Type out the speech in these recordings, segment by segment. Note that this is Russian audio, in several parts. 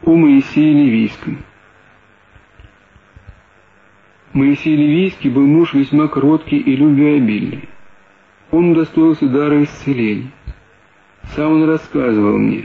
О Моисее Ливийском. Моисей Ливийский был муж весьма кроткий и любвеобильный. Он удостоился дара исцеления. Сам он рассказывал мне: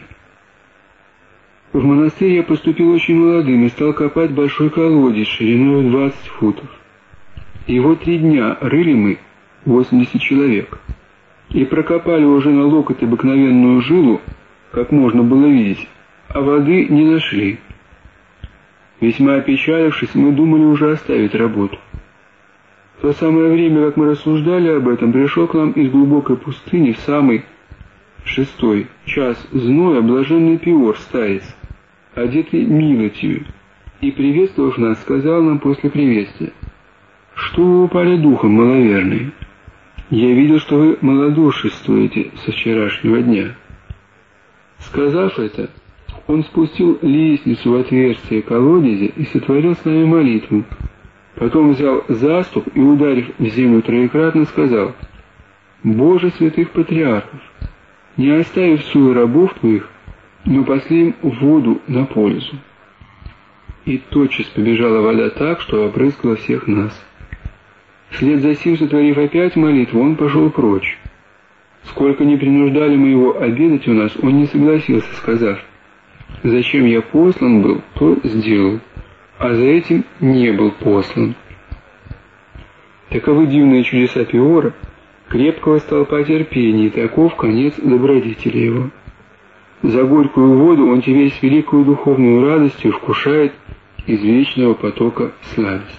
в монастырь я поступил очень молодым и стал копать большой колодец шириной 20 футов. Его 3 дня рыли мы, 80 человек, и прокопали уже на локоть обыкновенную жилу, как можно было видеть, а воды не нашли. Весьма опечалившись, мы думали уже оставить работу. В то самое время, как мы рассуждали об этом, пришел к нам из глубокой пустыни в самый 6-й час зноя блаженный Пиор, старец, одетый милостью, и, приветствовав нас, сказал нам после приветствия: «Что вы упали духом, маловерные? Я видел, что вы малодушествуете со вчерашнего дня». Сказав это, он спустил лестницу в отверстие колодезя и сотворил с нами молитву. Потом взял заступ и, ударив в землю троекратно, сказал: «Боже святых патриархов, не оставив силы рабов твоих, но посли им воду на пользу». И тотчас побежала вода так, что опрыскала всех нас. Вслед за сим, сотворив опять молитву, он пошел прочь. Сколько ни принуждали мы его обедать у нас, он не согласился, сказав: «Зачем я послан был, то сделал, а за этим не был послан». Таковы дивные чудеса Пиора, крепкого столпа терпения, и таков конец добродетели его. За горькую воду он теперь с великою духовной радостью вкушает из вечного потока сладости.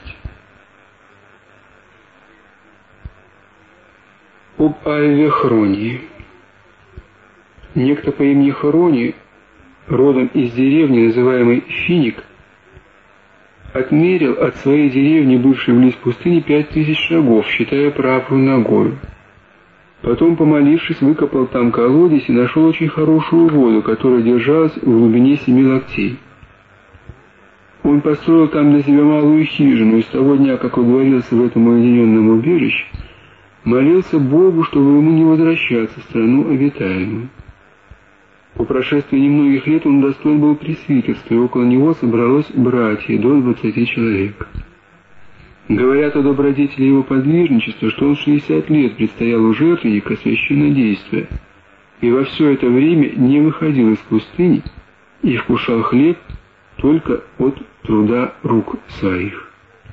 Об Авве Хронии. Некто по имени Хроний, родом из деревни, называемой Финик, отмерил от своей деревни, бывшей близ пустыни, 5000 шагов, считая правую ногою. Потом, помолившись, выкопал там колодец и нашел очень хорошую воду, которая держалась в глубине 7 локтей. Он построил там для себя малую хижину, и с того дня, как удворился в этом уединенном убежище, молился Богу, чтобы ему не возвращаться в страну обитаемую. По прошествии немногих лет он достоин был пресвитерства, и около него собралось братья до 20 человек. Говорят о добродетели его подвижничества, что он 60 лет предстоял у жертвенника священнодействия, и во все это время не выходил из пустыни и вкушал хлеб только от труда рук своих.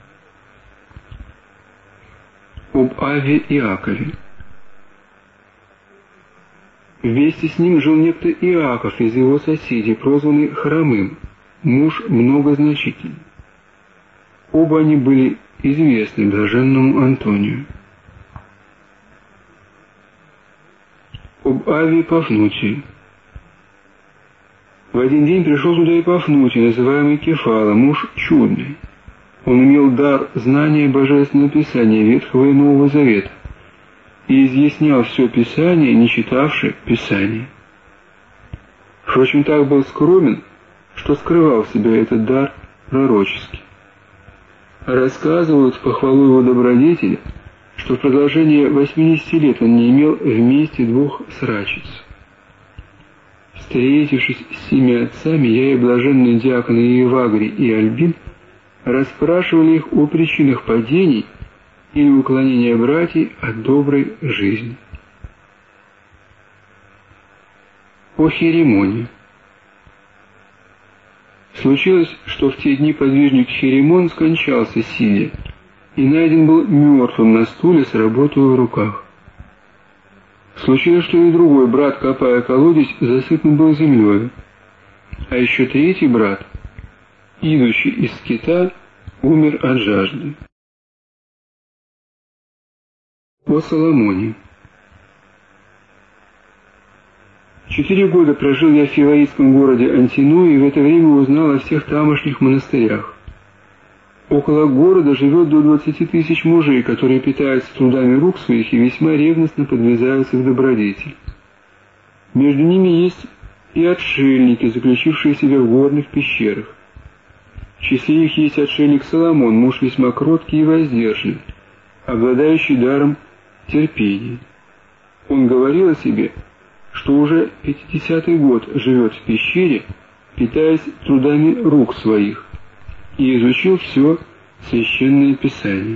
Об Авве Иакове. Вместе с ним жил некто Иаков из его соседей, прозванный Хромым, муж многозначительный. Оба они были известны блаженному Антонию. Об Авве Пафнутии. В один день пришел туда и Пафнутий, называемый Кефала, муж чудный. Он имел дар знания Божественного Писания Ветхого и Нового Завета и изъяснял все Писание, не читавши Писание. Впрочем, так был скромен, что скрывал в себе этот дар пророческий. Рассказывают в похвалу его добродетели, что в продолжение 80 лет он не имел вместе 2 срачиц. Встретившись с 7 отцами, я и блаженные диаконы Евагрий и Альбин расспрашивали их о причинах падений или уклонения братьев от доброй жизни. О Херемоне. Случилось, что в те дни подвижник Херемон скончался сидя, и найден был мертвым на стуле с работой в руках. Случилось, что и другой брат, копая колодец, засыпан был землей, а еще 3-й брат, идущий из скита, умер от жажды. О Соломоне. 4 года прожил я в фиваитском городе Антиное и в это время узнал о всех тамошних монастырях. Около города живет до 20 000 мужей, которые питаются трудами рук своих и весьма ревностно подвязаются к добродетели. Между ними есть и отшельники, заключившие себя в горных пещерах. В числе их есть отшельник Соломон, муж весьма кроткий и воздержанный, обладающий даром терпения. Он говорил о себе, что уже 50-й год живет в пещере, питаясь трудами рук своих, и изучил все Священное Писание.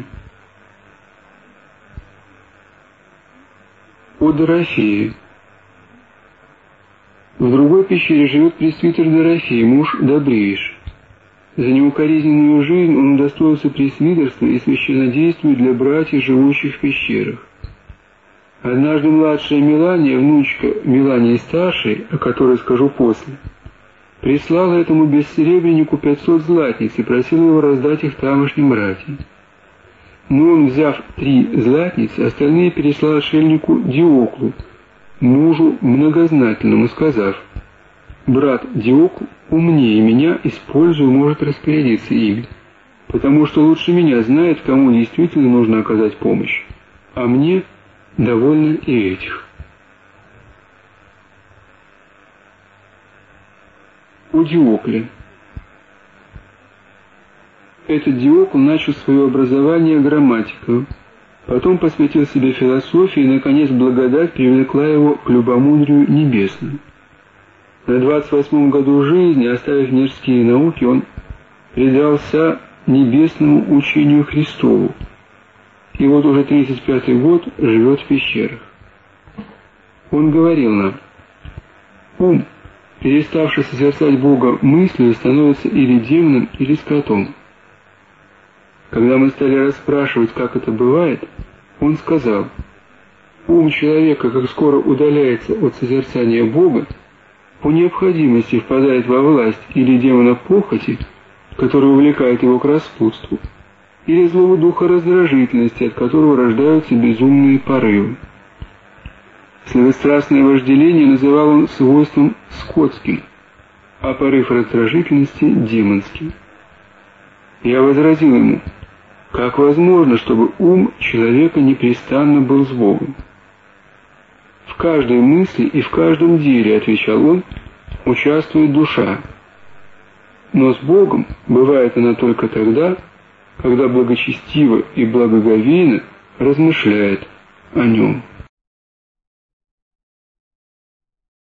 О Дорофее. В другой пещере живет пресвитер Дорофей, муж добрейший. За неукоризненную жизнь он удостоился пресвитерства и священнодействует для братьев, живущих в пещерах. Однажды младшая Мелания, внучка Мелании старшей, о которой скажу после, прислала этому бессеребреннику 500 златниц и просила его раздать их тамошним братьям. Но он, взяв 3 златницы, остальные переслал отшельнику Диоклу, мужу многознательному, сказав: «Брат Диокл умнее меня, используя, может распорядиться ими, потому что лучше меня знает, кому действительно нужно оказать помощь, а мне довольно и этих». О Диокле. Этот Диокл начал свое образование грамматикой, потом посвятил себе философии, и, наконец, благодать привлекла его к любомудрию небесному. На 28-м году жизни, оставив мирские науки, он предался небесному учению Христову, и вот уже 35-й год живет в пещерах. Он говорил нам: ум, переставший созерцать Бога мыслью, становится или демоном, или скотом. Когда мы стали расспрашивать, как это бывает, он сказал: ум человека, как скоро удаляется от созерцания Бога, по необходимости впадает во власть или демона похоти, который увлекает его к распутству, или злого духа раздражительности, от которого рождаются безумные порывы. Сладострастное вожделение называл он свойством скотским, а порыв раздражительности — демонским. Я возразил ему: как возможно, чтобы ум человека непрестанно был с Богом? В каждой мысли и в каждом деле, отвечал он, участвует душа. Но с Богом бывает она только тогда, когда благочестиво и благоговейно размышляет о Нем.